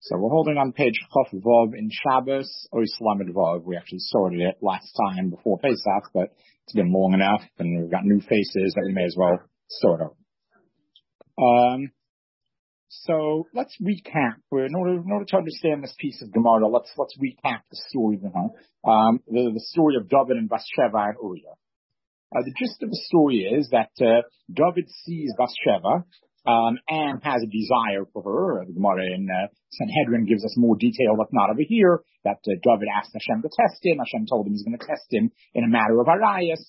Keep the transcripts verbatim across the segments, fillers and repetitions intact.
So we're holding on page Chaf Vav in Shabbos, Ois Lamed Vav. We actually sorted it last time before Pesach, but it's been long enough, and we've got new faces that we may as well sort of. Um, so let's recap. We're, in order, in order to understand this piece of Gemara, let's let's recap the story. You know, um, the, the story of David and Bathsheba and Uriah. Uh, the gist of the story is that uh, David sees Bathsheba. Um, and has a desire for her. The Gemara in uh, Sanhedrin gives us more detail, if not over here, that uh, David asked Hashem to test him. Hashem told him he's going to test him in a matter of arayas.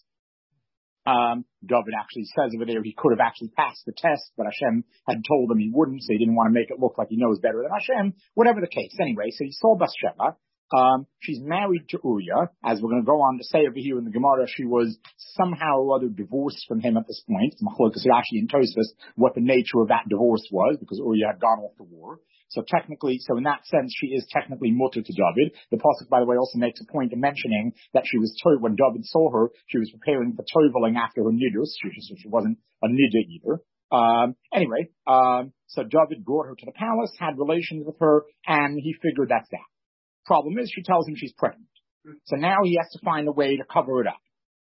Um, David actually says over there he could have actually passed the test, but Hashem had told him he wouldn't, so he didn't want to make it look like he knows better than Hashem. Whatever the case. Anyway, so he saw Bathsheba. Um, she's married to Uriah, as we're going to go on to say over here in the Gemara. She was somehow or other divorced from him at this point. Machlokas Rashi and Tosfos what the nature of that divorce was, because Uriah had gone off to war. So technically, so in that sense, she is technically mutter to David. The pasuk, by the way, also makes a point of mentioning that she was to- when David saw her, she was preparing for toveling after her nidus. She, so she wasn't a niddah either. Um, anyway, um, so David brought her to the palace, had relations with her, and he figured that's that. Problem is, she tells him she's pregnant. So now he has to find a way to cover it up.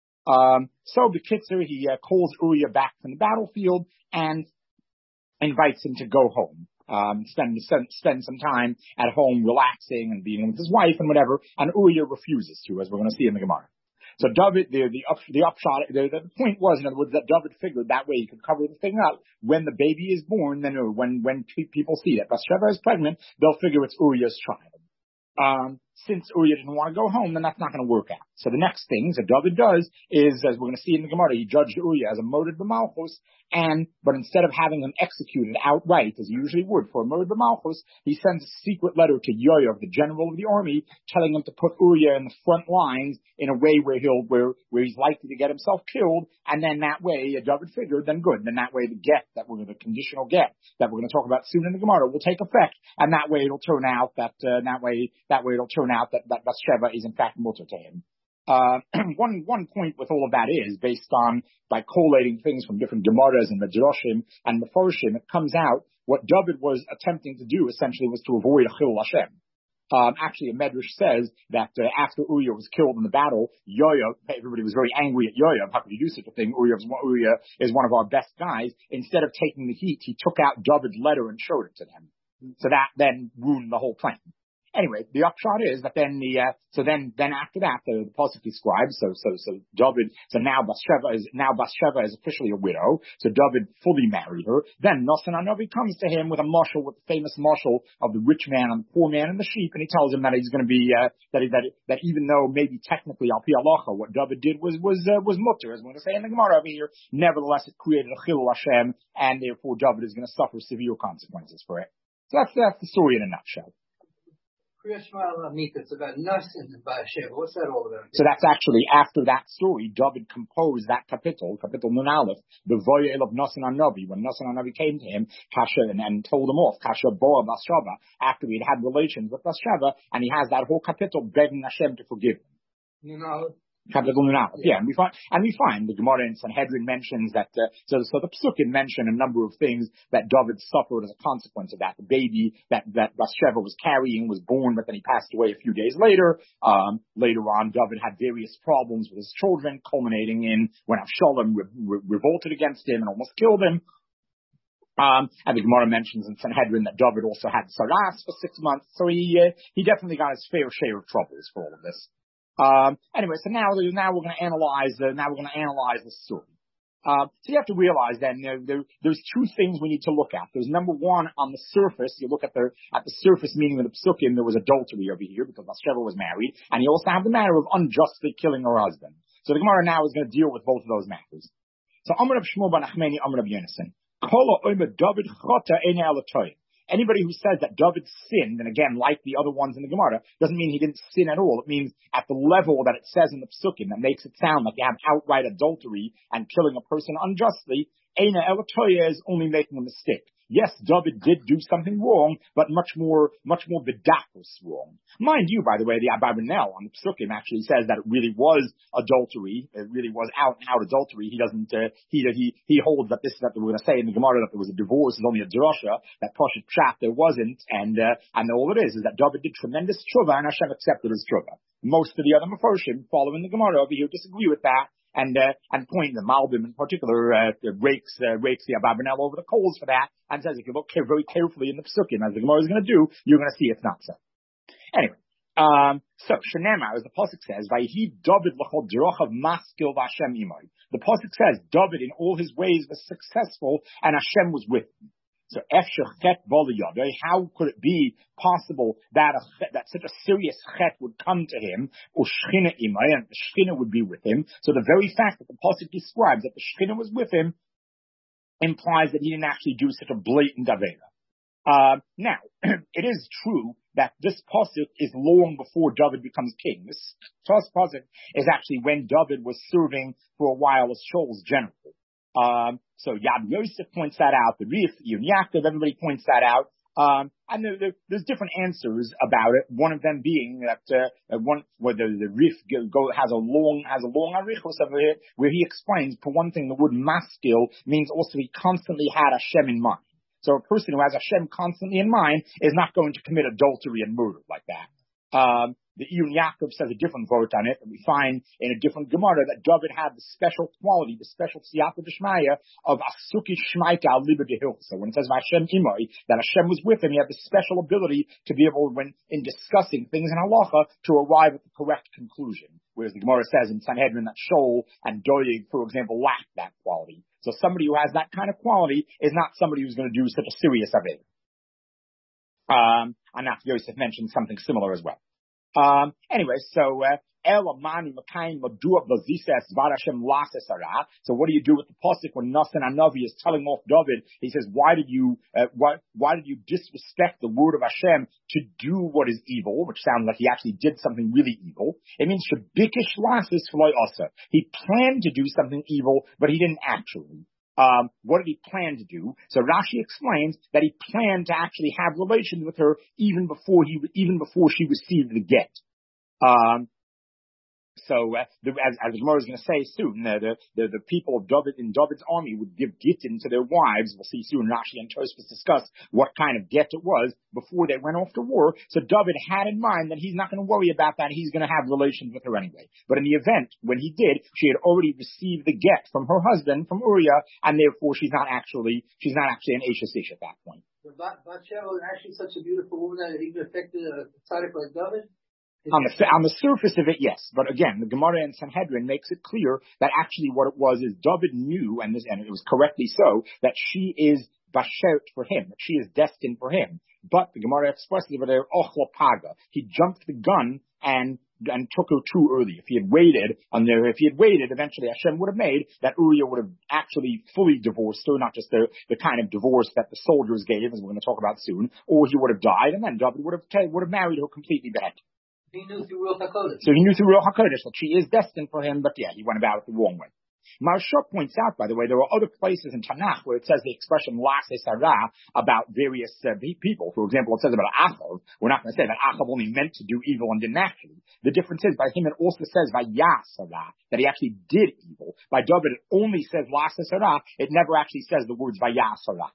Um, so B'kitzer, he uh, calls Uriah back from the battlefield and invites him to go home. Um, spend, spend, spend some time at home relaxing and being with his wife and whatever. And Uriah refuses to, as we're going to see in the Gemara. So David, the, the, up, the upshot, the, the point was, in other words, that David figured that way he could cover the thing up. When the baby is born, then uh, when, when people see that Bathsheba is pregnant, they'll figure it's Uriah's child. Um, since Uriah didn't want to go home, then that's not going to work out. So the next thing that David does is, as we're going to see in the Gemara, he judged Uriah as a moed b'malchus, and, but instead of having him executed outright, as he usually would for a moed b'malchus, he sends a secret letter to Yoav, the general of the army, telling him to put Uriah in the front lines in a way where he'll, where, where he's likely to get himself killed, and then that way, uh, David figured, then good, then that way the get, that we're the conditional get, that we're going to talk about soon in the Gemara, will take effect, and that way it'll turn out that, uh, that way, that way it'll turn out that, that Bathsheba is in fact mutter to him. Uh, one, one point with all of that is, based on, by collating things from different Gemaras and Midrashim and Meforshim, it comes out what David was attempting to do essentially was to avoid a Chilul Hashem. Um, actually, a Medrash says that uh, after Uriah was killed in the battle, Yoav, everybody was very angry at Yoav. How could you do such a thing? Uriah is, Uriah is one of our best guys. Instead of taking the heat, he took out David's letter and showed it to them. So that then ruined the whole plan. Anyway, the upshot is that then the, uh, so then, then after that, the, the pasuk describes, so, so, so David, so now Bathsheba is, now Bathsheba is officially a widow, so David fully married her. Then Nosson HaNavi comes to him with a mashal, with the famous mashal of the rich man and the poor man and the sheep, and he tells him that he's going to be, uh, that, he, that, that even though maybe technically al pi halacha, what David did was, was, uh, was mutter, as we're going to say in the Gemara over here, nevertheless it created a chilul Hashem, and therefore David is going to suffer severe consequences for it. So that's, that's the story in a nutshell. It's about Nosson and Bathsheba. What's that all about? So that's actually after that story, David composed that kapitel, kapitel Nun Aleph, the Voyel of Nosson HaNavi, when Nosson HaNavi came to him, Kasha, and, and told him off, Kasha Boa Bathsheba, after he had had relations with Bathsheba, and he has that whole kapitel begging Hashem to forgive him. You know, Kapitel Nun Aleph, yeah, and we find, and we find the Gemara in Sanhedrin mentions that, uh, so, so the Psukim mention a number of things that David suffered as a consequence of that. The baby that, that Bathsheba was carrying was born, but then he passed away a few days later. Um, later on, David had various problems with his children, culminating in when Avshalom re- re- revolted against him and almost killed him. Um, and the Gemara mentions in Sanhedrin that David also had saras for six months, so he, uh, he definitely got his fair share of troubles for all of this. Um, anyway, so now, now we're going to analyze the, now we're going to analyze the story. Uh, so you have to realize then there, there, there's two things we need to look at. There's number one, on the surface, you look at the, at the surface meaning of the psukim, there was adultery over here because Bathsheba was married, and you also have the matter of unjustly killing her husband. So the Gemara now is going to deal with both of those matters. So Amar Rav Shmuel ben Achmeni, Amar Rav Yonasan. Kol ha'omer David chota ein alatoy. Anybody who says that David sinned, and again, like the other ones in the Gemara, doesn't mean he didn't sin at all. It means at the level that it says in the Psukim, that makes it sound like you have outright adultery and killing a person unjustly. Eina elatoya is only making a mistake. yes, David did do something wrong, but much more, much more bedakos wrong. Mind you, by the way, the Abarbanel on the Psukim actually says that it really was adultery. It really was out and out adultery. He doesn't, uh, he, he, he holds that this is that we're going to say in the Gemara that there was a divorce, it's only a drasha, that Pashat Pshat there wasn't, and, uh, and all it is is that David did tremendous tshuva and Hashem accepted his tshuva. Most of the other Mefarshim following the Gemara over here disagree with that. And, uh, and point the Malbim in particular, uh, rakes, uh, rakes the Abarbanel over the coals for that and says if you look very carefully in the Psukim, as the Gemara is going to do, you're going to see it's not so. Anyway, um, so, Shenema, as the Pasuk says, Vayhi David l'chol derochav maskil v'Hashem imay. The Pasuk says, David in all his ways was successful and Hashem was with him. So, how could it be possible that a, that such a serious chet would come to him, u'shchina imay, and the shchina would be with him? So the very fact that the pasuk describes that the shchina was with him implies that he didn't actually do such a blatant avera. Uh, now, it is true that this pasuk is long before David becomes king. This first pasuk is actually when David was serving for a while as Shaul's general. Um, so Yad Yosef points that out, the Rif, Yun Yaakov, everybody points that out. Um, and there, there, there's different answers about it. One of them being that, uh, one, where the, the Rif go, go, has a long, has a long arichos over here, where he explains, for one thing, the word maskil means also he constantly had Hashem in mind. So a person who has Hashem constantly in mind is not going to commit adultery and murder like that. Um, the Iyun Yaakov says a different vote on it, and we find in a different Gemara that David had the special quality, the special siyata d'shmaya of asuki shmaika al liba dehil. So when it says Hashem imay, that Hashem was with him, he had the special ability to be able, when in discussing things in halacha, to arrive at the correct conclusion. Whereas the Gemara says in Sanhedrin that Shaul and Doeg, for example, lacked that quality. So somebody who has that kind of quality is not somebody who's going to do such a serious avera. Um, and Naf Yosef mentioned something similar as well. Um, anyway, so, uh, so what do you do with the pasuk when Nathan Hanavi is telling off David? He says, why did you, uh, why, why did you disrespect the word of Hashem to do what is evil, which sounds like he actually did something really evil. It means shabikish lasis v'lo asa. He planned to do something evil, but he didn't actually. Um, what did he plan to do? So Rashi explains that he planned to actually have relations with her even before he, even before she received the get. Um, so, uh, the, as, as the Gemara is going to say soon, uh, the, the, the people of David, in David's army would give gittin to their wives. We'll see soon Rashi and Tosfos discuss what kind of get it was before they went off to war. So David had in mind that he's not going to worry about that. He's going to have relations with her anyway. But in the event, when he did, she had already received the get from her husband, from Uriah, and therefore she's not actually, she's not actually an Eshes Ish at that point. But Bathsheba was actually such a beautiful woman that it even affected a tzaddik like David? On the, on the surface of it, yes. But again, the Gemara in Sanhedrin makes it clear that actually what it was is David knew, and, this, and it was correctly so, that she is bashert for him, that she is destined for him. But the Gemara expresses over there, ochla paga. He jumped the gun and and took her too early. If he had waited, on there, if he had waited, eventually Hashem would have made that Uriah would have actually fully divorced her, not just the, the kind of divorce that the soldiers gave, as we're going to talk about soon, or he would have died, and then David would have, would have married her completely back. He knew through Ruach HaKodesh. So he knew through Ruach HaKodesh that she is destined for him, but yeah, he went about it the wrong way. Maharsha points out, by the way, there are other places in Tanakh where it says the expression Lase Sarah about various uh, people. For example, it says about Achav. We're not going to say that Achav only meant to do evil and didn't actually. The difference is, by him it also says Vayas Sarah, that he actually did evil. By David it only says Lase Sarah. It never actually says the words Vayas Sarah.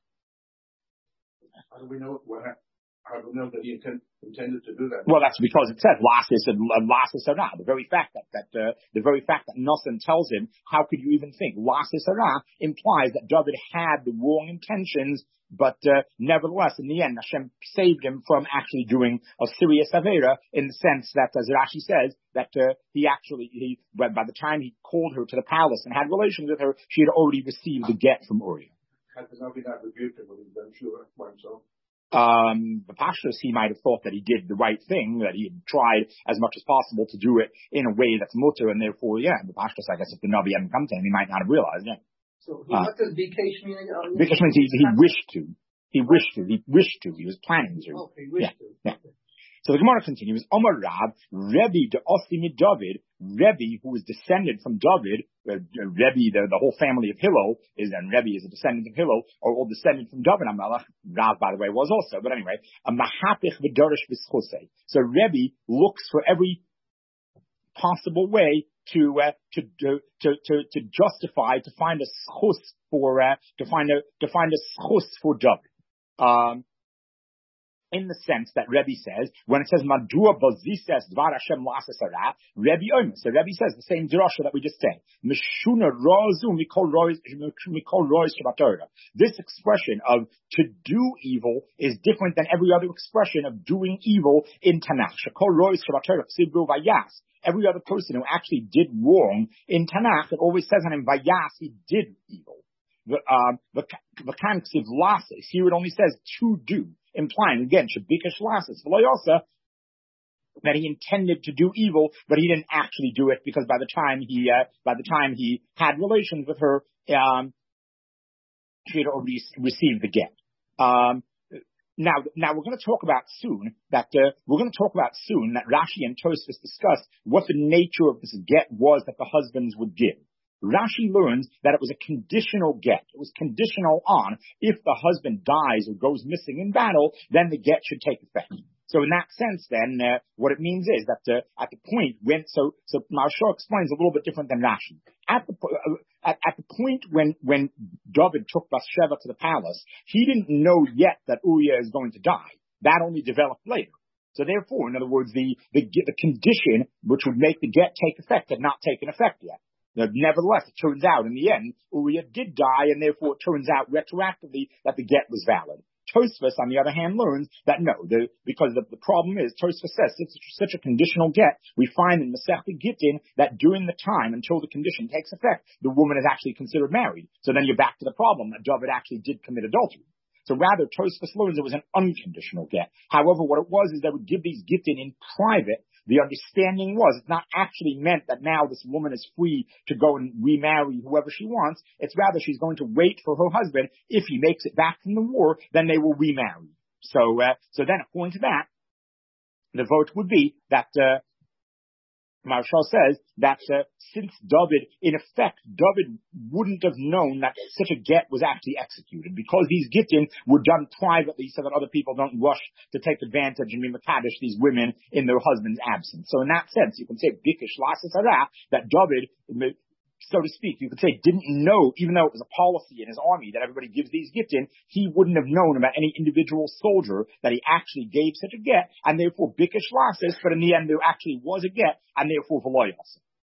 How do we know what happened? How do we know that he intend, intended to do that? Well, that's because it says Lasis and Lasis Sarah. The very fact that that uh, the very fact that Nathan tells him, how could you even think Lasis Sarah, implies that David had the wrong intentions, but uh, nevertheless, in the end, Hashem saved him from actually doing a serious avera, in the sense that, as Rashi says, that uh, he actually, he by the time he called her to the palace and had relations with her, she had already received the get from Uriah. Had the Navi not rebuked him when he done sure by himself? Um, the Pashtus, he might have thought that he did the right thing, that he had tried as much as possible to do it in a way that's mutter, and therefore, yeah, the Pashtus, I guess, if the Navi hadn't come to him, he might not have realized, yeah. So, he, uh, what does Bikesh mean? Uh, Bikesh means he, he wished to. He wished to. He wished to. He was planning to. Oh, he wished yeah, to. Yeah. So the Gemara continues, Omar Rab, Rebbe de Osimi David, Rebbe, who is descended from David, uh, Rebbe, the, the whole family of Hillel, is, and Rebbe is a descendant of Hillel, or all descended from David HaMelech. Rav, by the way, was also, but anyway, a Mahapich V'dorish V'schusei. So Rebbe looks for every possible way to, uh, to, to, to, to, to justify, to find a schus for, uh, to find a, to find a schus for David. Um, in the sense that Rebbe says, when it says, Madua Bazises Dvar Hashem Lasasara, Rebbe Omer. So Rebbe says the same drasha that we just said. Meshuna Rozu Mikol Rois Mikol Rois Shabbatorah. This expression of to do evil is different than every other expression of doing evil in Tanakh. Shekol Rois Shabbatorah Ksibru Vayas. Every other person who actually did wrong in Tanakh, it always says on him Vayas, he did evil. The um the Vakanksiv Lasis. Here it only says to do, implying again Shabikash Lasis. V'loyasa, that he intended to do evil, but he didn't actually do it because by the time he uh, by the time he had relations with her, um, she had already received the get. Um, now, now we're going to talk about soon that uh, we're going to talk about soon that Rashi and Tosfos discussed what the nature of this get was that the husbands would give. Rashi learns that it was a conditional get. It was conditional on if the husband dies or goes missing in battle, then the get should take effect. So in that sense, then, uh, what it means is that uh, at the point when, so so Maharsha explains a little bit different than Rashi. At the uh, at, at the point when when David took Bathsheba to the palace, he didn't know yet that Uriah is going to die. That only developed later. So therefore, in other words, the the, the condition which would make the get take effect had not taken effect yet. Nevertheless, it turns out in the end, Uriah did die, and therefore it turns out retroactively that the get was valid. Tosfos, on the other hand, learns that no, the, because the, the problem is, Tosfos says, it's such a conditional get, we find in Masechta Gittin that during the time until the condition takes effect, the woman is actually considered married. So then you're back to the problem that David actually did commit adultery. So rather, Tosfos learns it was an unconditional get. However, what it was is they would give these Gittin in private. The understanding was it's not actually meant that now this woman is free to go and remarry whoever she wants. It's rather she's going to wait for her husband. If he makes it back from the war, then they will remarry. So, uh, so then according to that, the vote would be that, uh, Marshall says that uh, since David, in effect, David wouldn't have known that such a get was actually executed because these gittin were done privately so that other people don't rush to take advantage and be makadosh these women in their husband's absence. So in that sense, you can say bikish lasas hara, that David, so to speak, you could say didn't know, even though it was a policy in his army that everybody gives these gittin, he wouldn't have known about any individual soldier that he actually gave such a get, and therefore bikish lasas, but in the end there actually was a get, and therefore v'loyas.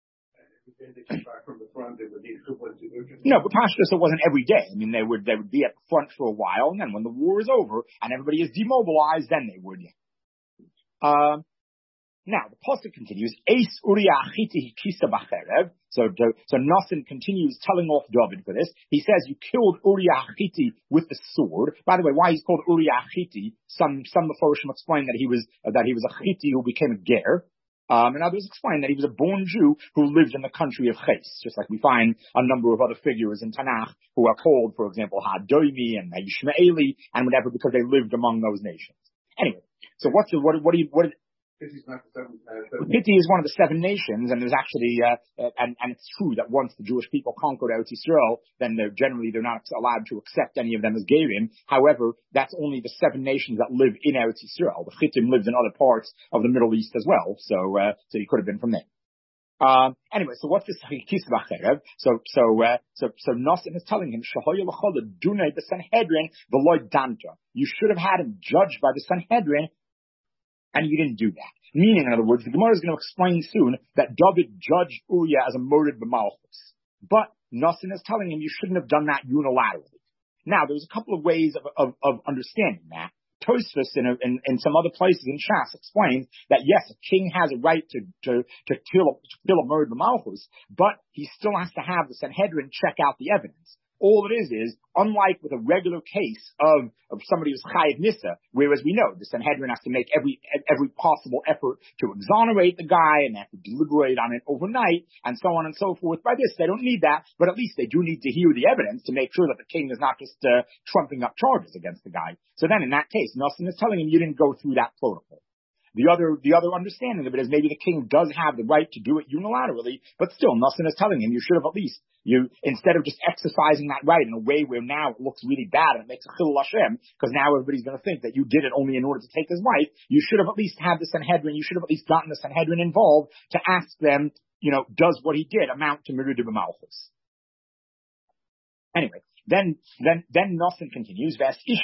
No, but Pashtus, it wasn't every day. I mean, they would they would be at the front for a while, and then when the war is over and everybody is demobilized, then they would. Um. Now, the pasuk continues, Eis Uriah Achiti Kisa Bacherev. So, so Nassim continues telling off David for this. He says, you killed Uriah Achiti with the sword. By the way, why he's called Uriah Achiti, some, some Meforshim explain that he was, uh, that he was a Chiti who became a Ger. Um, and others explain that he was a born Jew who lived in the country of Ches, just like we find a number of other figures in Tanakh who are called, for example, Hadoimi and Yishmaeli and whatever, because they lived among those nations. Anyway, so what's the, what, what do you, what, Hitti is not the seven, uh, seven. Hitti is one of the seven nations, and there's actually, uh, uh, and, and it's true that once the Jewish people conquered Eretz Yisrael, then they're generally, they're not allowed to accept any of them as Gerim. However, that's only the seven nations that live in Eretz Yisrael. The Hittim lived in other parts of the Middle East as well, so, uh, so he could have been from there. Um, anyway, so what's this Chikis Bacherev? So, so, uh, so, so Nassim is telling him, Shahoy L'chol Dunay the Sanhedrin V'loy Danta. You should have had him judged by the Sanhedrin, and you didn't do that. Meaning, in other words, the Gemara is going to explain soon that David judged Uriah as a murdered b'malchus. But Nassim is telling him you shouldn't have done that unilaterally. Now, there's a couple of ways of, of, of understanding that. Tosfos in, a, in, in some other places in Shas explains that yes, a king has a right to, to, to kill, to kill a murdered b'malchus, but he still has to have the Sanhedrin check out the evidence. All it is is, unlike with a regular case of, of somebody who's Chayiv Nissa, whereas we know the Sanhedrin has to make every every possible effort to exonerate the guy and they have to deliberate on it overnight and so on and so forth. By this, they don't need that, but at least they do need to hear the evidence to make sure that the king is not just uh, trumping up charges against the guy. So then in that case, Nassim is telling him you didn't go through that protocol. the other, the other understanding of it is maybe the king does have the right to do it unilaterally, but still, Nassim is telling him you should have at least, you, instead of just exercising that right in a way where now it looks really bad and it makes a chilul Hashem, because now everybody's going to think that you did it only in order to take his wife, you should have at least had the Sanhedrin, you should have at least gotten the Sanhedrin involved to ask them, you know, does what he did amount to Meruda b'Malchus? Anyway, then, then, then Nassim continues,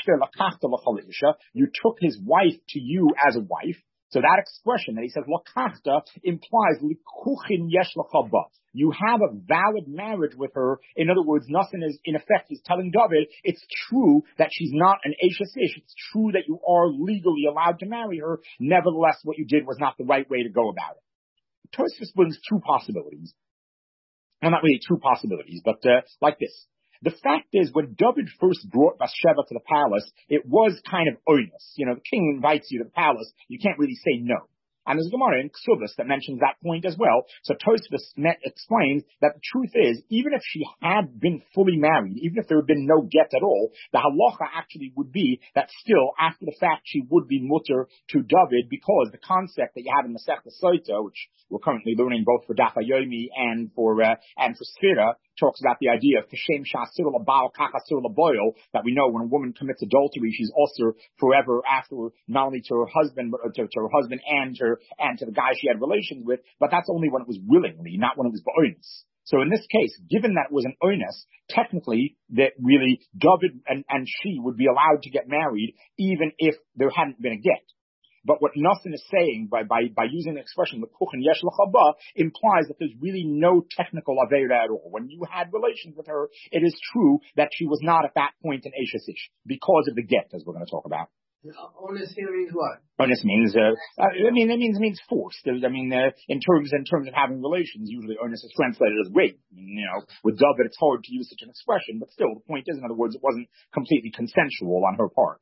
you took his wife to you as a wife. So that expression that he says, lakachta, implies, likuchin yesh l'chaba. You have a valid marriage with her. In other words, Nassim is, in effect, he's telling David, it's true that she's not an Eshes Ish. It's true that you are legally allowed to marry her. Nevertheless, what you did was not the right way to go about it. Tosfos brings two possibilities. Well, not really two possibilities, but uh, like this. The fact is, when David first brought Bathsheba to the palace, it was kind of onerous. You know, the king invites you to the palace, you can't really say no. And there's a Gemara in Ksubas that mentions that point as well. So Tosfos explains that the truth is, even if she had been fully married, even if there had been no get at all, the halacha actually would be that still, after the fact, she would be mutter to David, because the concept that you have in Masechta Sota, which we're currently learning both for Daf Yomi and for uh, and for Sfira, talks about the idea of Kashem Shasir Labal Kakasir Laboil, that we know when a woman commits adultery, she's also forever after, not only to her husband, but to, to her husband and her and to the guy she had relations with, but that's only when it was willingly, not when it was ba'onis. So in this case, given that it was an onus, technically that really David and, and she would be allowed to get married even if there hadn't been a get. But what Nassim is saying by, by, by using the expression l'kuchen yesh l'chaba implies that there's really no technical aveira at all. When you had relations with her, it is true that she was not at that point an Eshes Ish because of the get, as we're going to talk about. Onus here means what? Onus means, uh, uh, I mean, it means, it means forced. I mean, uh, in terms, in terms of having relations, usually onus is translated as rape. I mean, you know, with David, it's hard to use such an expression, but still, the point is, in other words, it wasn't completely consensual on her part.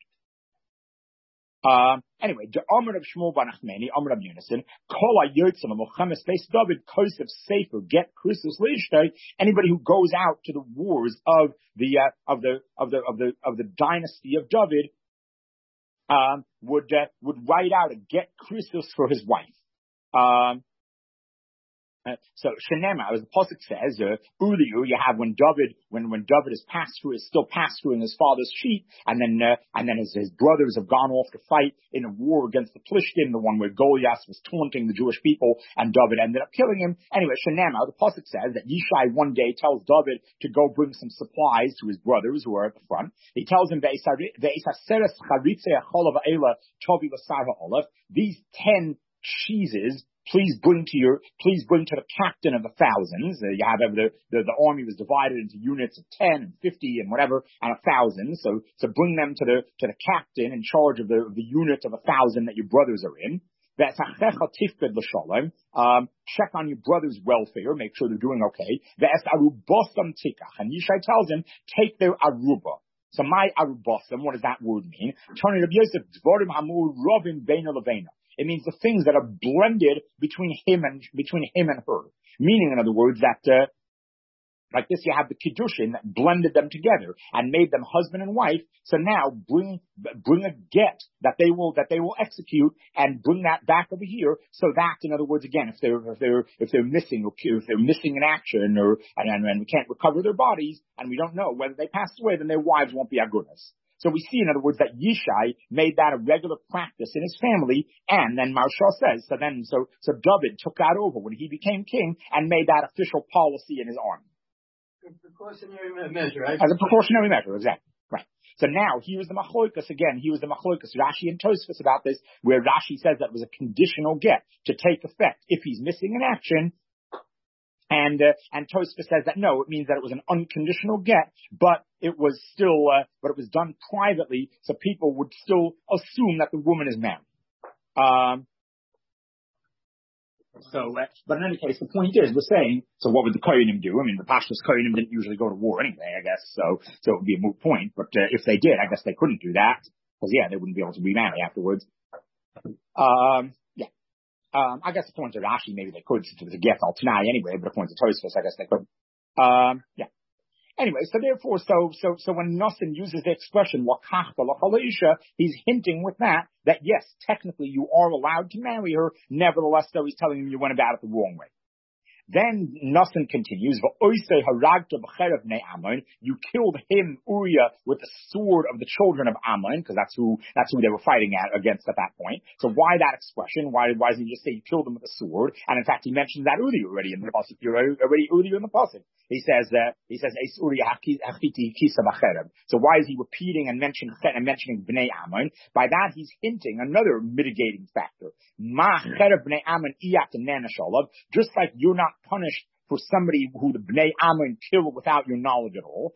Um, anyway, the Amr of Shmuel ben Achmeni, Amr of Unison, Kol HaYotzim HaMilchemes Beis David, Kosef Sefer, Get Christus Leishtay, anybody who goes out to the wars of the, uh, of the, of the, of the, of the dynasty of David, um, would, uh, would write out a Get Christus for his wife. Um, Uh, so Shenema, as the pasuk says, uh, Uliu, you have when David, when when David is passed through, is still passed through in his father's sheep, and then uh, and then his, his brothers have gone off to fight in a war against the Plishtim, the one where Goliath was taunting the Jewish people, and David ended up killing him. Anyway, Shenema, the pasuk says that Yishai one day tells David to go bring some supplies to his brothers who are at the front. He tells him these ten cheeses. Please bring to your, please bring to the captain of the thousands. Uh, you have the, the, the army was divided into units of ten and fifty and whatever, and a thousand. So, so bring them to the, to the captain in charge of the, of the unit of a thousand that your brothers are in. Um, check on your brother's welfare, make sure they're doing okay. And Yishai tells him, take their aruba. So my arubosam, what does that word mean? It means the things that are blended between him and between him and her. Meaning, in other words, that uh, like this, you have the kiddushin that blended them together and made them husband and wife. So now bring bring a get that they will that they will execute and bring that back over here. So that, in other words, again, if they're if they're if they're missing or if they're missing in action or and, and, and we can't recover their bodies and we don't know whether they passed away, then their wives won't be agunas. So we see, in other words, that Yishai made that a regular practice in his family, and then Marshal says, so then, so, so David took that over when he became king and made that official policy in his army. A precautionary measure, right? As a precautionary measure, exactly. Right. So now, he was the Machloikas again, he was the Machloikas, Rashi and Tosfos about this, where Rashi says that was a conditional get to take effect if he's missing in action. And, uh, and Tosfos says that no, it means that it was an unconditional get, but it was still, uh, but it was done privately, so people would still assume that the woman is married. Um, so, uh, but in any case, the point is, we're saying, so what would the Kohanim do? I mean, the Pashtus Kohanim didn't usually go to war anyway, I guess, so, so it would be a moot point, but, uh, if they did, I guess they couldn't do that, because yeah, they wouldn't be able to remarry afterwards. Um, Um, I guess according to Rashi, maybe they could, since it was a get al Tanai anyway, but according to Tosfos, I guess they couldn't. Um, yeah. Anyway, so therefore, so, so, so when Nosson uses the expression, he's hinting with that, that yes, technically you are allowed to marry her, nevertheless, though, he's telling him you went about it the wrong way. Then Nosson continues, you killed him, Uriah, with the sword of the children of Ammon, because that's who, that's who they were fighting at, against at that point. So why that expression? Why, why doesn't he just say you killed him with a sword? And in fact, he mentions that Uriah already in the pasuk. You're already Uriah in the pasuk. He says, uh, he says, so why is he repeating and mentioning, and mentioning Bnei Ammon? By that, he's hinting another mitigating factor. Just like you're not punished for somebody who the Bnei Ammon killed without your knowledge at all.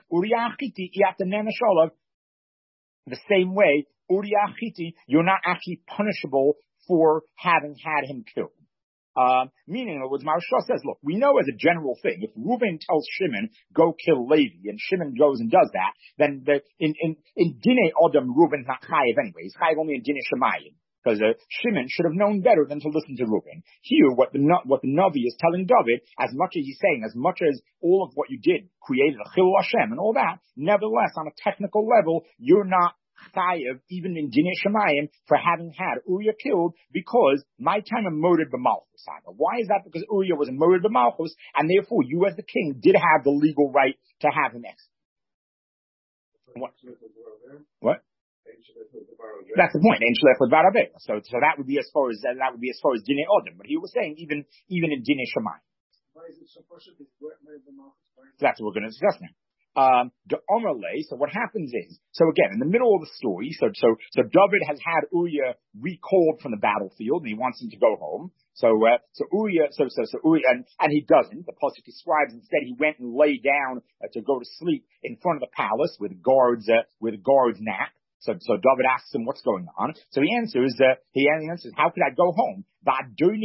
The same way, Uriah Chiti, you're not actually punishable for having had him killed. Uh, meaning, in other words, Maharsha says, look, we know as a general thing, if Reuben tells Shimon, go kill Levi, and Shimon goes and does that, then the, in, in, in Dinei Odom, Reuben's not chayiv anyway. He's chayiv only in Dinei Shemayim. Because uh, Shimon should have known better than to listen to Reuben. Here, what the what the Navi is telling David, as much as he's saying, as much as all of what you did created a Chilul Hashem and all that, nevertheless, on a technical level, you're not chayiv, even in Dinei Shemayim, for having had Uriah killed, because my time of murdered b'malchus. Why is that? Because Uriah was murdered b'malchus, and therefore you as the king did have the legal right to have him executed. What? What? That's the point. So, so that would be as far as that would be as far as Dinei Odom. But he was saying even even in Dinei Shemayim. So that's what we're going to discuss now. Um, the Omerle. So what happens is, so again, in the middle of the story, so so so David has had Uriah recalled from the battlefield, and he wants him to go home. So uh, so Uriah, so so so Uriah, and, and he doesn't. The pasuk describes instead he went and lay down uh, to go to sleep in front of the palace with guards uh, with guards nap. So, so David asks him what's going on. So he answers, uh, he answers, how could I go home? My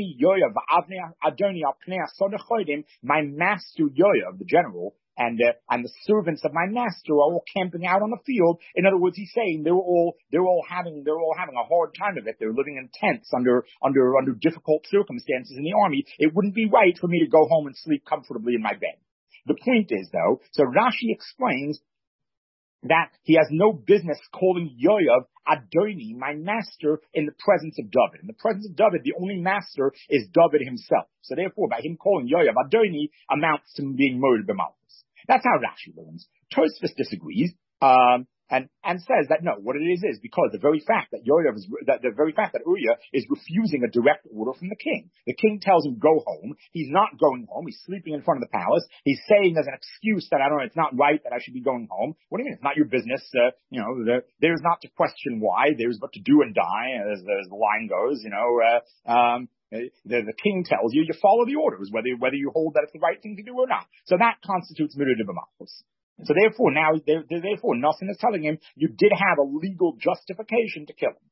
master Yoav, the general, and, uh, and the servants of my master are all camping out on the field. In other words, he's saying they were all, they were all having, they were all having a hard time of it. They're living in tents under, under, under difficult circumstances in the army. It wouldn't be right for me to go home and sleep comfortably in my bed. The point is though, so Rashi explains that he has no business calling Yoav Adoni, my master, in the presence of David. In the presence of David, the only master is David himself. So therefore, by him calling Yoav Adoni amounts to being murdered b'malchus. That's how Rashi learns. Tosfos disagrees, um, and, and says that no, what it is is because the very fact that Yoav is, that the very fact that Uriah is refusing a direct order from the king. The king tells him go home. He's not going home. He's sleeping in front of the palace. He's saying as an excuse that I don't know, it's not right that I should be going home. What do you mean? It's not your business. Uh, you know, the, there's not to question why. There's but to do and die, as, as the line goes. You know, uh, um, the, the king tells you, you follow the orders, whether whether you hold that it's the right thing to do or not. So that constitutes murder b'malchus. So therefore, now, therefore, Nosson is telling him, you did have a legal justification to kill him.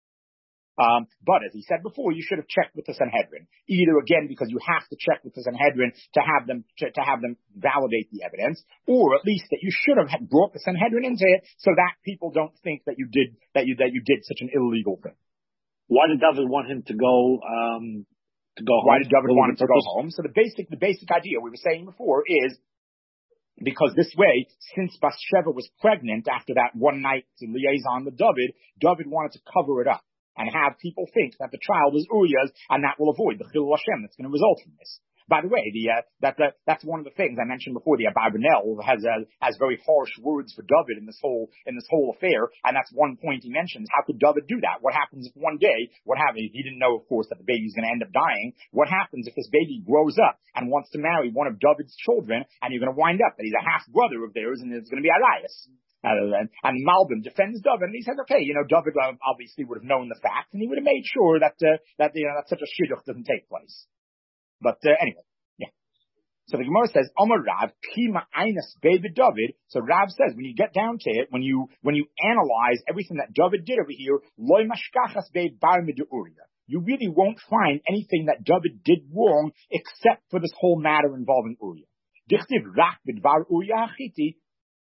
Um, but as he said before, you should have checked with the Sanhedrin. Either again, because you have to check with the Sanhedrin to have them, to, to have them validate the evidence, or at least that you should have had brought the Sanhedrin into it so that people don't think that you did, that you, that you did such an illegal thing. Why did David want him to go, um, to go home? Why did David want him to go home? So the basic, the basic idea we were saying before is, because this way, since Bathsheba was pregnant after that one night liaison with David, David wanted to cover it up and have people think that the child is Uriah's, and that will avoid the Chilul Hashem that's going to result from this. By the way, the, uh, that, that, that's one of the things I mentioned before. The Abarbanel has, uh, has very harsh words for David in this whole, in this whole affair. And that's one point he mentions. How could David do that? What happens if one day, what happens, he didn't know, of course, that the baby's going to end up dying. What happens if this baby grows up and wants to marry one of David's children, and you're going to wind up that he's a half brother of theirs, and it's going to be Elias? Uh, and, and Malbim defends David, and he says, okay, you know, David uh, obviously would have known the fact, and he would have made sure that, uh, that, you know, that such a shidduch doesn't take place. But, uh, anyway, yeah. So the Gemara says, Omar Rav, Kima Einas David David. So Rav says, when you get down to it, when you, when you analyze everything that David did over here, Loy Mashkachas Be Bar Uriah. You really won't find anything that David did wrong except for this whole matter involving Uriah. Dichtiv Rak Bidvar Uriah Achiti.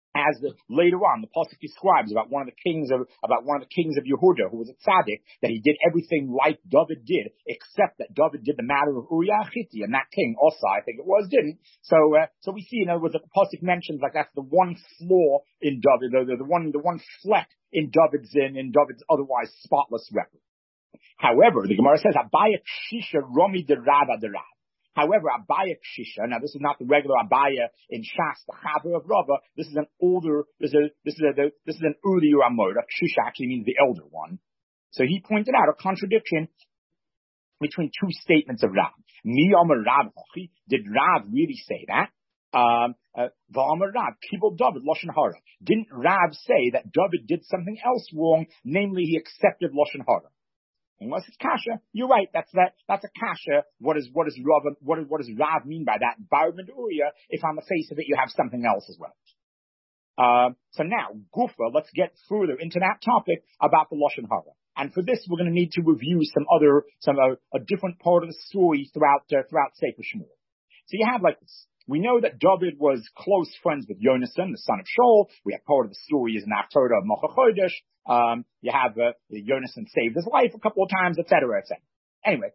As the, later on, the pasuk describes about one of the kings of about one of the kings of Yehuda who was a tzaddik, that he did everything like David did, except that David did the matter of Uriah Hitti, and that king also, I think it was, didn't. So, uh, so we see, you know, with the pasuk mentions like that's the one flaw in David, the, the, the one, the one fleck in David's in, in David's otherwise spotless record. However, the Gemara says, Abaya Shisha Romi de Rava de Rav. However, Abaya Kshisha, now this is not the regular Abaya in Shas, the Chaver of Rava. This is an older, this is a, this is a, this is an earlier Amora. Kshisha actually means the elder one. So he pointed out a contradiction between two statements of Rav. Mi Amar Rav Hochi, did Rav really say that? Um, uh, V'Amar Rav, Kibul David, Lashon Hara. Didn't Rav say that David did something else wrong, namely he accepted Lashon Hara? Unless it's kasha, you're right. That's that. That's a kasha. What is what is Rav? What is what does Rav mean by that? Environment Uriah. If on the face of it you have something else as well. Uh, so now, Gufa, let's get further into that topic about the Lashon Hara. And for this, we're going to need to review some other, some uh, a different part of the story throughout uh, throughout Sefer Shmuel. So you have like this. We know that David was close friends with Yonasan, the son of Shaul. We have part of the story is an Haftarah of Mocha Chodesh. Um, you have uh, Yonasan saved his life a couple of times, et cetera, et cetera. Anyway,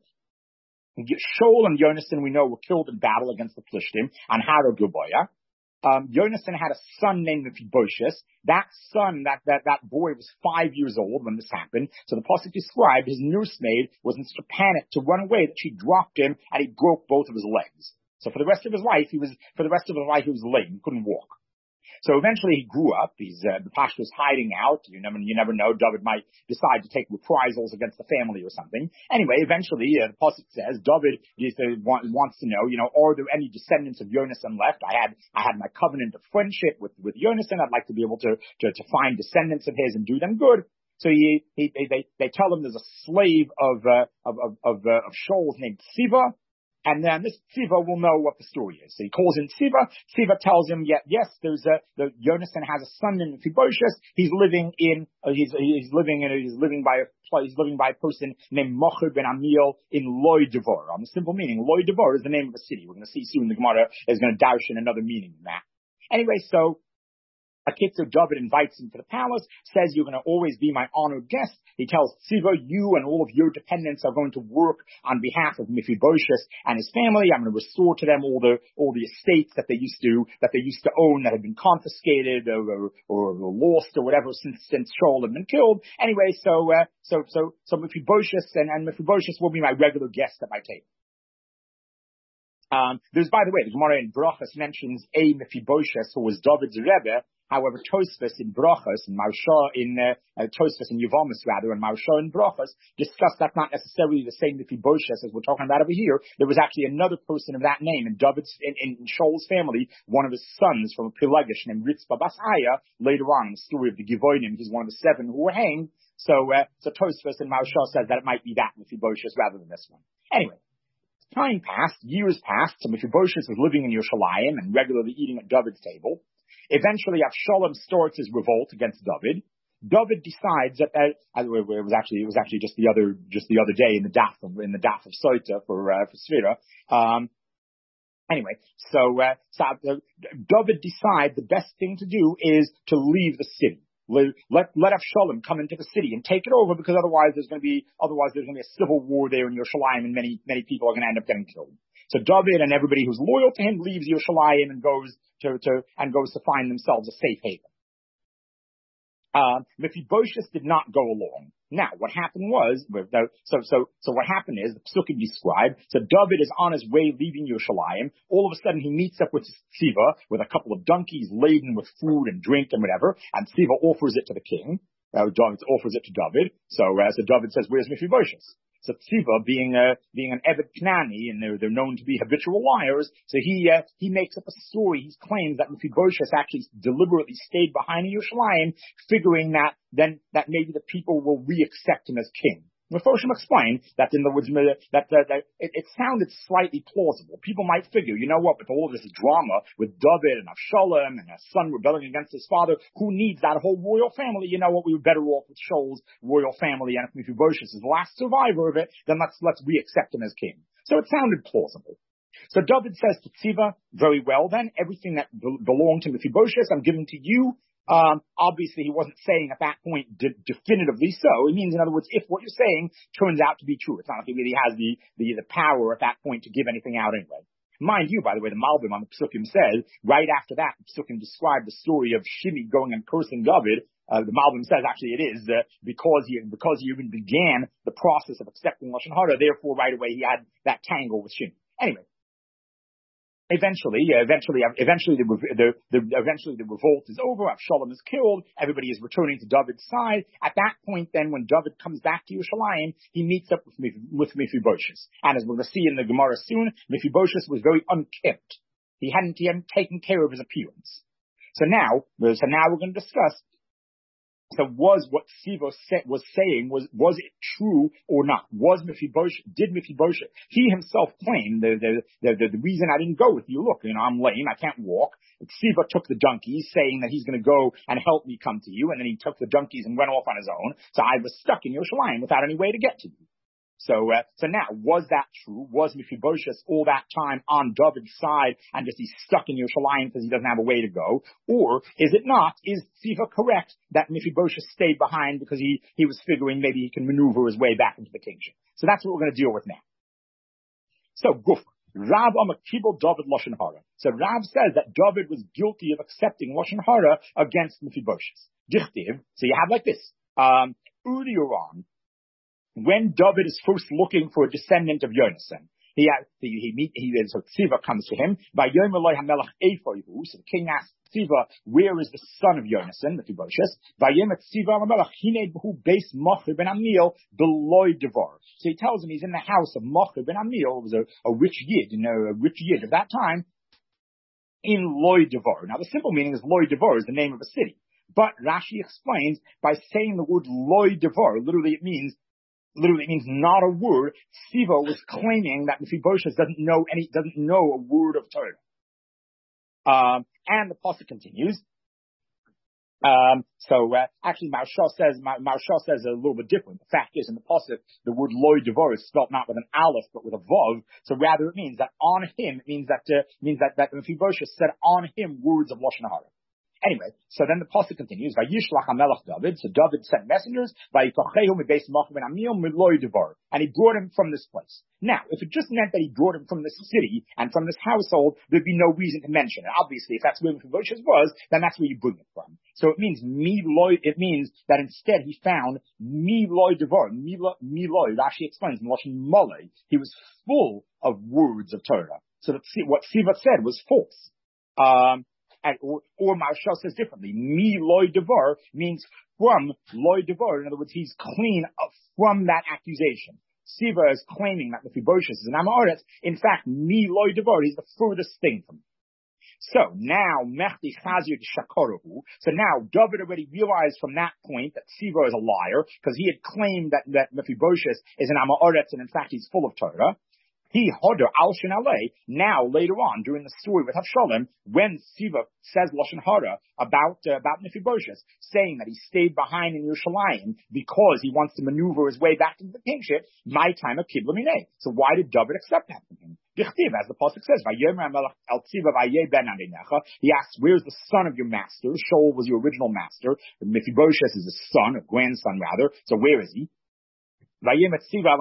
Shaul and Yonasan, we know, were killed in battle against the Plishtim on Har Gilboa. Um, Yonasan had a son named Mephibosheth. That son, that, that, that boy was five years old when this happened. So the pasuk described his nursemaid was in such a panic to run away that she dropped him and he broke both of his legs. So for the rest of his life, he was, for the rest of his life, he was lame, couldn't walk. So eventually he grew up. He's, uh, the Pashto was hiding out. You never, you never know. David might decide to take reprisals against the family or something. Anyway, eventually, uh, the pasuk says, David just, uh, want, wants to know, you know, are there any descendants of Yonasan left? I had, I had my covenant of friendship with, with Yonasan. I'd like to be able to, to, to find descendants of his and do them good. So he, he, they, they tell him there's a slave of, uh, of, of, of, uh, of Shaul's named Siva. And then this Tziva will know what the story is. So he calls in Tziva. Tziva tells him, yeah, yes, there's a, the Yonasan has a son named Mephibosheth. He's living in, uh, he's, he's living in, he's living by a, he's living by a person named Mocher ben Amiel in Loi Devor. On the simple meaning, Loi Devor is the name of a city. We're going to see soon the Gemara is going to douche in another meaning than that. Anyway, so, Akitzu, David invites him to the palace, says, you're going to always be my honored guest. He tells Tziva, you and all of your dependents are going to work on behalf of Mephibosheth and his family. I'm going to restore to them all the, all the estates that they used to, that they used to own that had been confiscated or, or, or lost or whatever since, since Shaul had been killed. Anyway, so, uh, so, so, so Mephibosheth and, and Mephibosheth will be my regular guest at my table. Um, there's, by the way, the Gemara in Brachas mentions a Mephibosheth who was David's Rebbe. However, Tosfos in Brachas and Marsha in uh, uh, Tosfos in Yevamis rather, and Marsha in Brachas discuss that's not necessarily the same Mephibosheth as we're talking about over here. There was actually another person of that name in David's in, in Shaul's family, one of his sons from a Pelegish named Ritzpah Bas Aya. Later on in the story of the Givonim, he's one of the seven who were hanged. So, uh, so Tosfos and Marsha says that it might be that Mephibosheth rather than this one. Anyway. Time passed, years passed, so Mephibosheth was living in Yerushalayim and regularly eating at David's table. Eventually, Avshalom starts his revolt against David. David decides that, uh, it was actually it was actually just the other just the other day in the daf of, in the daf of Soita for uh, for Sfira. Um, anyway, so uh, so uh, David decides the best thing to do is to leave the city. Let, let, let Avshalom come into the city and take it over, because otherwise there's going to be, otherwise there's going to be a civil war there in Yerushalayim and many, many people are going to end up getting killed. So David and everybody who's loyal to him leaves Yerushalayim and goes to, to, and goes to find themselves a safe haven. Uh, Mephibosheth did not go along. Now, what happened was, so, so, so what happened is, the Psukim describe, so David is on his way leaving Yerushalayim. All of a sudden, he meets up with Tziva, with a couple of donkeys laden with food and drink and whatever, and Tziva offers it to the king. Uh, David offers it to David. So, uh, so David says, where's Mephibosheth? So Tziva, being uh, being an Eved Knani, and they're, they're known to be habitual liars, so he uh, he makes up a story. He claims that Mephibosheth actually deliberately stayed behind in Yerushalayim, figuring that then that maybe the people will re-accept him as king. Mephoshim explained that in the words that, uh, that it, it sounded slightly plausible. People might figure, you know what, with all this drama with David and Avshalom and his son rebelling against his father, who needs that whole royal family? You know what, we were better off with Shaul's royal family, and if Mephibosheth is the last survivor of it, then let's let's re-accept him as king. So it sounded plausible. So David says to Tziva, very well then, everything that be- belonged to Mephibosheth, I'm giving to you. Um, obviously he wasn't saying at that point de- definitively so. It means, in other words, if what you're saying turns out to be true, it's not like he really has the, the, the power at that point to give anything out anyway. Mind you, by the way, the Malbim on the Psukim says, right after that, the Psukim described the story of Shimi going and cursing David. Uh, the Malbim says actually it is, uh, because he, because he even began the process of accepting Lashon Hara, therefore right away he had that tangle with Shimi. Anyway. Eventually, yeah, eventually, eventually the, the, the, eventually the revolt is over. Avshalom is killed. Everybody is returning to David's side. At that point, then, when David comes back to Yerushalayim, he meets up with, with Mephibosheth. And as we're going to see in the Gemara soon, Mephibosheth was very unkempt. He hadn't, he hadn't taken care of his appearance. So now, so now we're going to discuss. So was what Tziva was saying, was, was it true or not? Was Mephibosheth, did Mephibosheth, he himself claimed, the, the, the, the reason I didn't go with you, look, you know, I'm lame, I can't walk. Tziva took the donkeys, saying that he's going to go and help me come to you, and then he took the donkeys and went off on his own, so I was stuck in Yerushalayim without any way to get to you. So, uh, so now, was that true? Was Mephibosheth all that time on David's side and just he's stuck in Yerushalayim because he doesn't have a way to go? Or is it not? Is Tziva correct that Mephibosheth stayed behind because he, he was figuring maybe he can maneuver his way back into the kingship? So that's what we're going to deal with now. So, Guf. Rav Amakibel David Lashon Hara. So Rav says that David was guilty of accepting Lashon Hara against Mephibosheth. Dichtiv. So you have like this. Um, Uri Aram. When David is first looking for a descendant of Yonasan, he he he meet he so Tziva comes to him by Yom Eloi Hamelach Eifoihu. So the king asks Tziva, where is the son of Yonasan, Mephibosheth? By Yom Tziva Hamelach Hine Behu Beis Machir ben Amiel Beloy Devar. So he tells him he's in the house of Machir ben Amiel, who was a, a rich yid, you know, a rich yid of that time, in Loy Devar. Now the simple meaning is Loy Devar is the name of a city, but Rashi explains by saying the word Loy Devar. Literally, it means. Literally, it means not a word. Tziva was claiming that Mephibosheth doesn't know any, doesn't know a word of Torah. Um, and the pasuk continues. Um, so uh, actually, Marsha says Marsha says a little bit different. The fact is, in the pasuk, the word loy devar is spelled not with an aleph but with a vav. So rather, it means that on him, it means that uh, means that that Mephibosheth said on him words of lashon hara. Anyway, so then the pasuk continues. Vayishlach hamelach David. So David sent messengers. Vayikochehu mibeis Machir ben Amiel miloy devar, and he brought him from this place. Now, if it just meant that he brought him from this city and from this household, there'd be no reason to mention it. Obviously, if that's where Mephibosheth was, then that's where you bring it from. So it means miloy. It means that instead he found miloy devar. Miloy. Rashi explains in Lashon Malay. He was full of words of Torah. So that what Tziva said was false. Um. And, or, or Marsha says differently. Mi loy devar means from loy devar. In other words, he's clean from that accusation. Tziva is claiming that Mephibosheth is an Amoritz. In fact, mi loy devar, he's the furthest thing from it. So now, Mechti Chazir Shakorahu. So now, David already realized from that point that Tziva is a liar, because he had claimed that, that Mephibosheth is an Amoritz, and in fact he's full of Torah. He hoder al shin alei. Now, later on, during the story with Avshalom, when Tziva says lashon hara about uh, about Mephibosheth, saying that he stayed behind in Yerushalayim because he wants to maneuver his way back into the kingship, my time of kibla minei. So why did David accept that from him? Dichtiv, as the pasuk says, Vayomer Melech el Tziva vayeh ben Avinecha. He asks, "Where's the son of your master?" Shaul was your original master. Mephibosheth is his son, a grandson rather. So where is he? And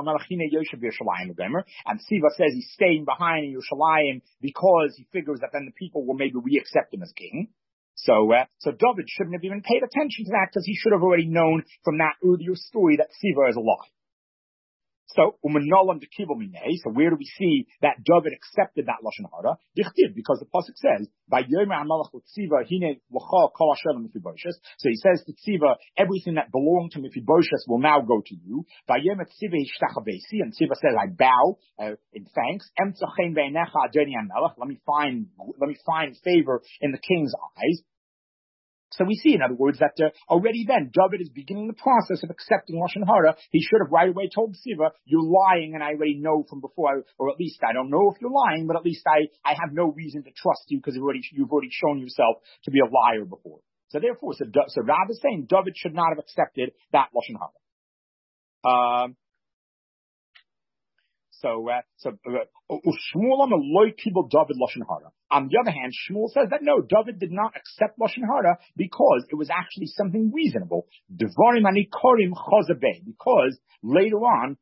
Tziva says he's staying behind in Yerushalayim because he figures that then the people will maybe re-accept him as king. So, uh, so David shouldn't have even paid attention to that because he should have already known from that earlier story that Tziva is a lie. So, umenolam de kibul minei. So, where do we see that David accepted that lashon hara? Dichtiv, because the pasuk says, "Vayomer hamelach l'Tziva hine l'cha kol asher Mephibosheth." So he says to Tziva, everything that belonged to Mephibosheth will now go to you. Vayomer Tziva hishtachavesi, and Tziva says, "I bow uh, in thanks." Emtzachein beinecha adoni hamelach. Let me find, let me find favor in the king's eyes. So we see, in other words, that uh, already then, David is beginning the process of accepting lashon hara. He should have right away told Tziva, "You're lying, and I already know from before, or at least I don't know if you're lying, but at least I, I have no reason to trust you because you've already, you've already shown yourself to be a liar before." So therefore, so, so Rav is saying David should not have accepted that lashon hara. Um, So, uh, so, uh, Shmuel on the loy kibul David lashon hara. On the other hand, Shmuel says that no, David did not accept lashon hara because it was actually something reasonable. Devarim ani korim chazabei, because later on,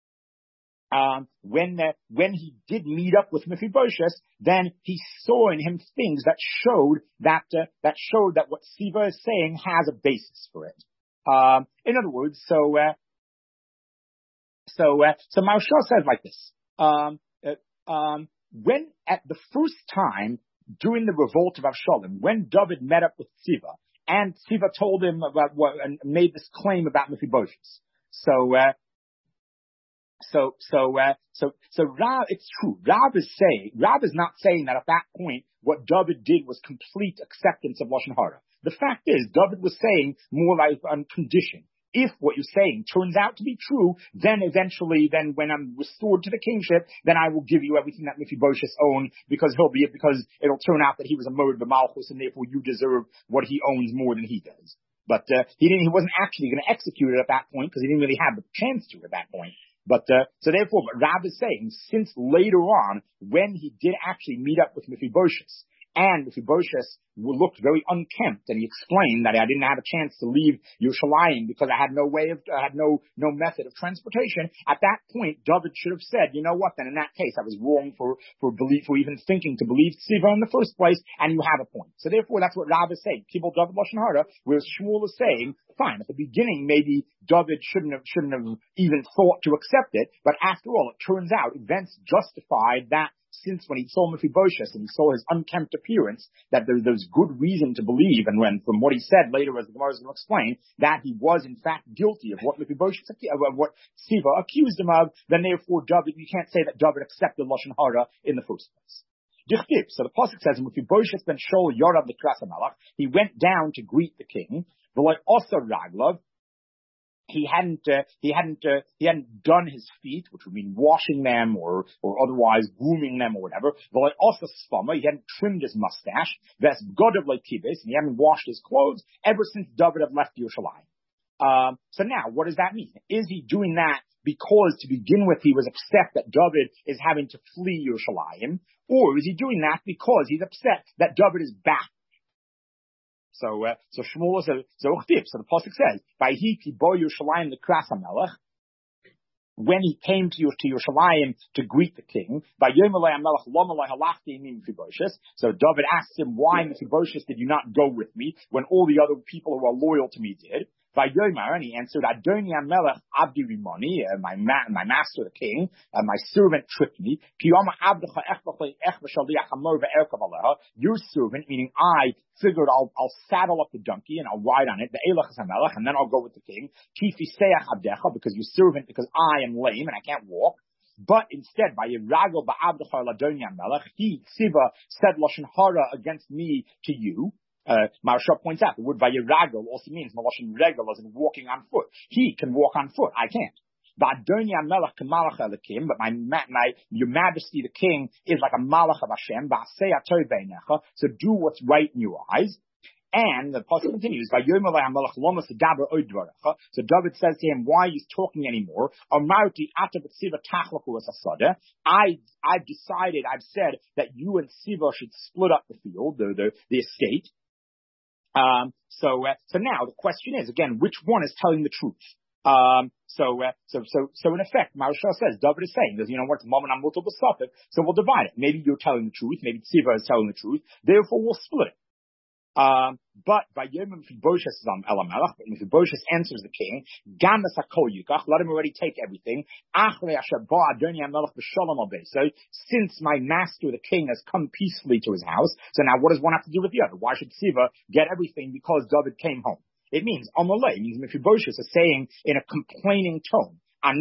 um, when uh, when he did meet up with Mephibosheth, then he saw in him things that showed that uh, that showed that what Siva is saying has a basis for it. Um, in other words, so. Uh, So, uh, so Maharsha says like this, um, uh, um, when at the first time during the revolt of Avshalom, when David met up with Siva, and Siva told him about what, and made this claim about Mephibosheth. So, uh, so, so, uh, so, so Rav, it's true. Rav is saying, Rav is not saying that at that point, what David did was complete acceptance of Lashon Hara. The fact is, David was saying more like on condition. If what you're saying turns out to be true, then eventually, then when I'm restored to the kingship, then I will give you everything that Mephibosheth owned, because he'll be, because it'll turn out that he was a murdered b'malchus, and therefore you deserve what he owns more than he does. But uh, he didn't, he wasn't actually going to execute it at that point, because he didn't really have the chance to at that point. But uh, so therefore, but Rav is saying, since later on, when he did actually meet up with Mephibosheth, and Mephibosheth looked very unkempt, and he explained that I didn't have a chance to leave Yerushalayim because I had no way of, I had no, no method of transportation. At that point, David should have said, you know what, then in that case, I was wrong for, for belief, for even thinking to believe Siva in the first place, and you have a point. So therefore, that's what Rav is saying. Kibul David Lashon Hara, whereas Shmuel is saying, fine, at the beginning, maybe David shouldn't have, shouldn't have even thought to accept it, but after all, it turns out events justified that. Since when he saw Mephibosheth and he saw his unkempt appearance, that there, there's good reason to believe, and when from what he said later, as the Gemara is going to explain, that he was in fact guilty of what Mephibosheth, of what Siva accused him of, then therefore David, you can't say that David accepted Lashon Hara in the first place. So the pasuk says, Mephibosheth ben Shaul Yorav l'Kras HaMelech, he went down to greet the king, v'lo osar raglav. He hadn't, uh, he hadn't, uh, he hadn't done his feet, which would mean washing them or, or otherwise grooming them or whatever. But also spama, he hadn't trimmed his mustache. Ves godav like kibis, and he hadn't washed his clothes ever since David had left Yerushalayim. Um, so now, what does that mean? Is he doing that because to begin with he was upset that David is having to flee Yerushalayim? Or is he doing that because he's upset that David is back? So, uh, so Shmuel says, so so the pasuk says, "Vayhi ki bo Yerushalayim l'Kras HaMelech." When he came to to Yerushalayim to greet the king, Vayomer HaMelech Lama halachti imim Mephibosheth. So David asked him, "Why, Mephibosheth, did you not go with me when all the other people who are loyal to me did?" Vayomer, and he answered, "Adoni HaMelech Abdi Rimoni, uh, my ma- my master, the king, uh, my servant tricked me. Ki Yoma Abdecha Ech Ech V'Shaliach Hamor Ve'erkav Aleha." Your servant, meaning I, figured I'll I'll saddle up the donkey and I'll ride on it, the Elach HaMelech, and then I'll go with the king. Ki Fiseach Abdecha, because your servant, because I am lame and I can't walk. But instead, by Yiragel Ba'Abdecha Ladoni HaMelech, he, Siva, said Lashon Hara against me to you. Uh, Maharsha points out the word Vayiragel also means Malashon Regel, as in walking on foot. He can walk on foot. I can't. But my, my, your majesty, the king, is like a malach of Hashem. So do what's right in your eyes. And the pasuk continues, so David says to him, why are you talking anymore? I, I've decided, I've said that you and Siva should split up the field, the, the, the estate. Um, so, uh, so now the question is, again, which one is telling the truth? Um, so, uh, so, so, so in effect, Maharsha says, David is saying, you know what, the moment I'm multiple suffolk, so we'll divide it. Maybe you're telling the truth, maybe Siva is telling the truth, therefore we'll split it. Um, but by Yom Mephibosheth is on Elamelech, but Mephibosheth answers the king, Gamas HaKol Yikach, let him already take everything. Achrei Asher Ba Adoni HaMelech B'Shalom Al Beis. So, since my master, the king, has come peacefully to his house, so now what does one have to do with the other? Why should Siva get everything because David came home? It means, Amalei, it means Mephibosheth is saying in a complaining tone, I've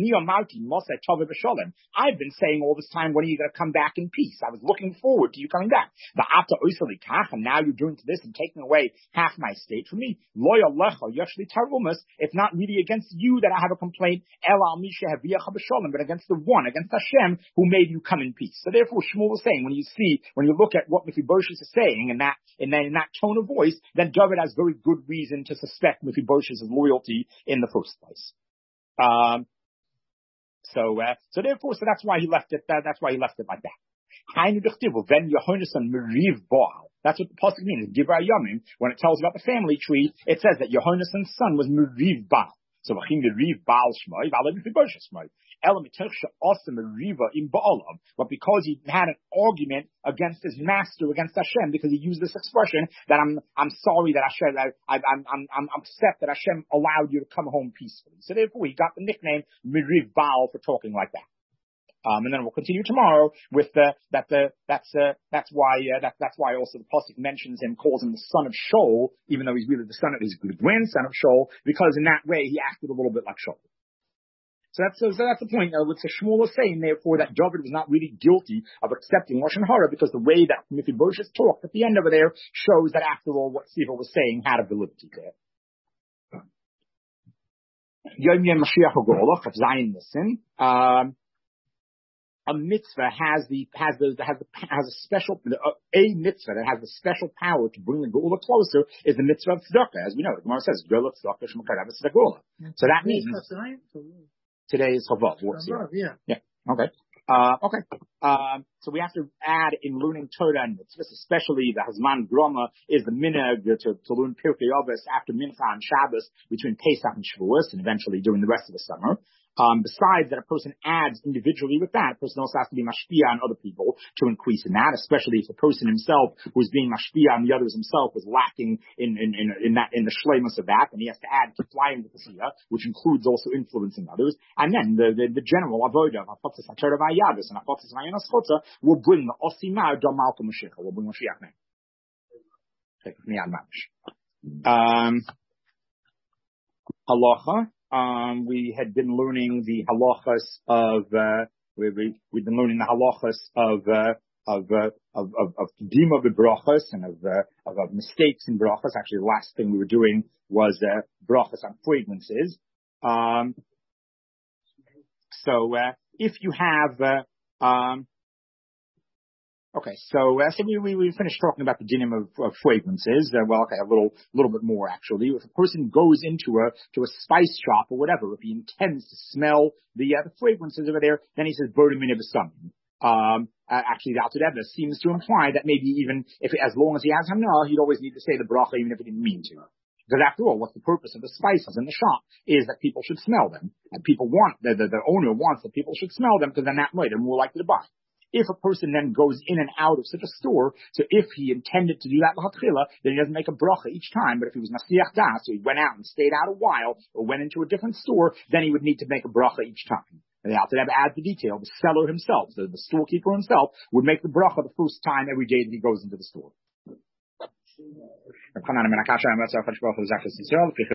been saying all this time, when are you going to come back in peace? I was looking forward to you coming back. And now you're doing to this and taking away half my estate from me. It's not really against you that I have a complaint, but against the one, against Hashem, who made you come in peace. So therefore, Shmuel is saying, when you see, when you look at what Mephibosheth is saying in that, in that, in that tone of voice, then David has very good reason to suspect Mephibosheth's loyalty in the first place. Um, So, uh, so therefore, so that's why he left it, uh, that's why he left it like that. Then Yehonasan Meriv Baal. That's what the pasuk means. Gibra Yomim, when it tells about the family tree, it says that Yehonasan's son was Meriv Baal. So V'chim Meriv Baal Shmoi, V'alem Mephibosheth Shmoi. But because he had an argument against his master, against Hashem, because he used this expression that I'm I'm sorry that Hashem, I, I, I'm I'm I'm upset that Hashem allowed you to come home peacefully. So therefore, he got the nickname Meriv Baal for talking like that. Um, and then we'll continue tomorrow with the, that the, that's, uh, that's why, uh, that, that's why also the pasuk mentions him, calls him the son of Shaul, even though he's really the son of his grandson of Shaul, because in that way he acted a little bit like Shaul. So that's, so that's the point. Uh, what Shmuel is saying, therefore, that David was not really guilty of accepting Lashon Hara, because the way that Mephibosheth talked at the end over there shows that after all what Siva was saying had a validity there. Yom Yom Mashiach HaGolah, Zayin Nissen, um, a mitzvah has the has the has the has a special a mitzvah that has the special power to bring the Geula closer is the mitzvah of tzedakah, as we know. The Gemara says Geula tzedakah shemakav tzedakah. So that means today is Chavav. Yeah. Yeah. Okay. Uh, okay. Um, so we have to add in learning Torah and mitzvahs, especially the Hazman Groma is the minhag to, to learn Pirkei Avos after Mincha and Shabbos between Pesach and Shavuos, and eventually during the rest of the summer. Um, besides that, a person adds individually with that, a person also has to be mashpia on other people to increase in that, especially if the person himself who is being mashpia on the others himself was lacking in, in, in, in that, in the shleimus of that, and he has to add kiflayim with the siyah, which includes also influencing others. And then the, the, the general avodah of hafotzes haTorah v'Yadus and hafotzes v'Yonas Chotza will bring the osimah Dom Malka Mashiach, will bring Mashiach name. Take me on Um, halacha. Um, we had been learning the halachas of, uh, we, we, we've been learning the halachas of, uh, of, uh, of, of, of dima b'brachas and of, uh, of, of mistakes in brachas. Actually, the last thing we were doing was, uh, brachas on fragrances. Um, so, uh, if you have, uh, um, Okay, so, uh, so we, we, we finished talking about the dinim of, of fragrances. Uh, well, okay, a little, little bit more actually. If a person goes into a, to a spice shop or whatever, if he intends to smell the, uh, the fragrances over there, then he says, Bodem min Avasam. Um, uh, actually the Alter Rebbe seems to imply that maybe even if, as long as he has Hamna, he'd always need to say the bracha even if he didn't mean to. Because after all, what's the purpose of the spices in the shop is that people should smell them. And people want, the, the, the owner wants that people should smell them because then that way they're more likely to buy. If a person then goes in and out of such a store, so if he intended to do that l'hatchila, then he doesn't make a bracha each time. But if he was nasiach das, so he went out and stayed out a while, or went into a different store, then he would need to make a bracha each time. And the Alter Rebbe adds the detail: the seller himself, the, the storekeeper himself, would make the bracha the first time every day that he goes into the store.